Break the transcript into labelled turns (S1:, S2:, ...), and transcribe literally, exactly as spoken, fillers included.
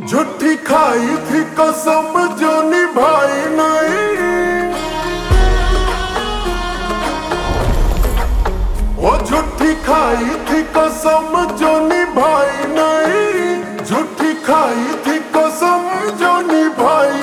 S1: झूठी खाई थी कसम जो निभाई नहीं। वो झूठी खाई थी कसम जो निभाई नहीं, झूठी खाई थी कसम जो निभाई